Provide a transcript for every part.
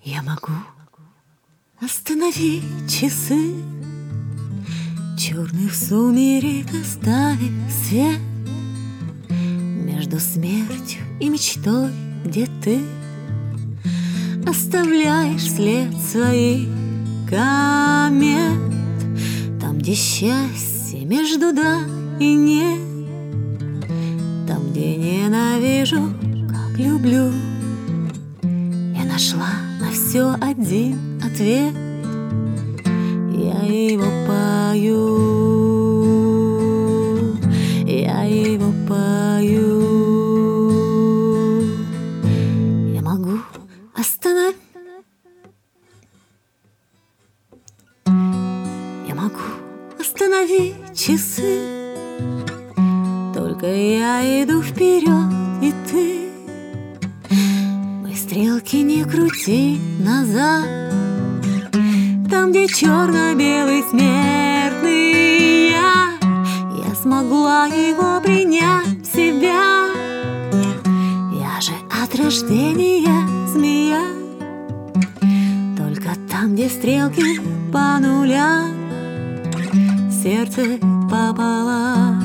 Я могу остановить часы, черных сумерек оставив свет между смертью и мечтой, где ты оставляешь след своих комет. Там, где счастье между да и нет, там, где ненавижу, как люблю, я нашла на все один ответ. Я его пою, я его пою. Я могу остановить, я могу остановить часы, только я иду вперед, и ты мои стрелки не крути назад. Там, где черно-белый смертный я смогла его принять в себя. Я же от рождения змея, только там, где стрелки по нулям, сердце пополам.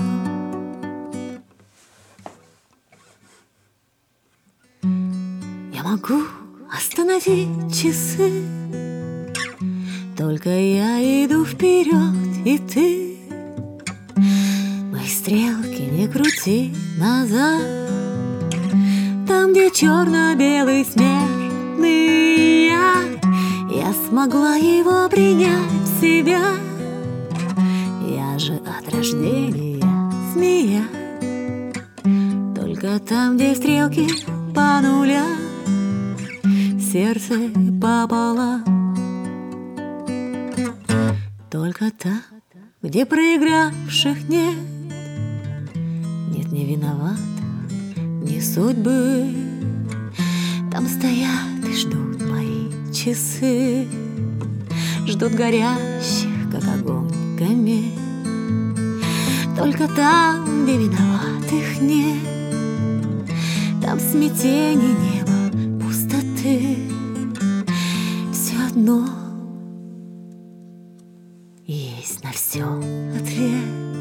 Я могу остановить часы, только я иду вперед, и ты мои стрелки не крути назад. Там, где черно-белый смертный я смогла его принять в себя. Я же от рождения змея, только там, где стрелки по нулям, сердце пополам. Только там, где проигравших нет, нет ни виноватых, ни судьбы. Там стоят и ждут мои часы, ждут горящих, как огонь, комет. Только там, где виноватых нет, там смятение неба, пустоты. Все одно есть на все ответ.